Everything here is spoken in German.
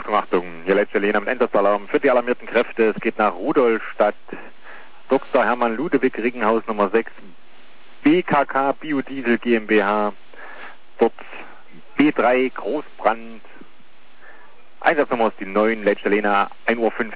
Achtung, Achtung, hier letzte Lehne am Einsatzsalarm für die alarmierten Kräfte. Es geht nach Rudolstadt. Dr. Hermann Ludewig, Riggenhaus Nummer 6, BKK Biodiesel GmbH. Dort B3 Großbrand. Einsatznummer ist die 9, letzte Lehne 1:05 Uhr.